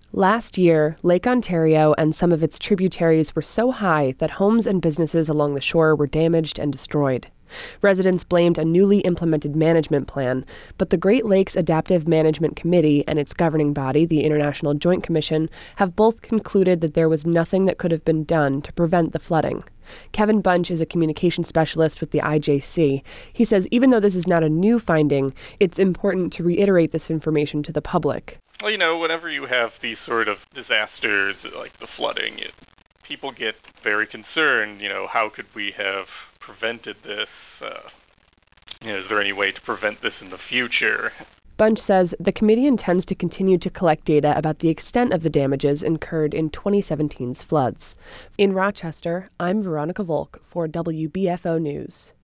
Last year, Lake Ontario and some of its tributaries were so high that homes and businesses along the shore were damaged and destroyed. Residents blamed a newly implemented management plan, but the Great Lakes Adaptive Management Committee and its governing body, the International Joint Commission, have both concluded that there was nothing that could have been done to prevent the flooding. Kevin Bunch is a communication specialist with the IJC. He says even though this is not a new finding, it's important to reiterate this information to the public. Well, whenever you have these sort of disasters like the flooding, people get very concerned. How could we have prevented this? Is there any way to prevent this in the future? Bunch says the committee intends to continue to collect data about the extent of the damages incurred in 2017's floods. In Rochester, I'm Veronica Volk for WBFO News.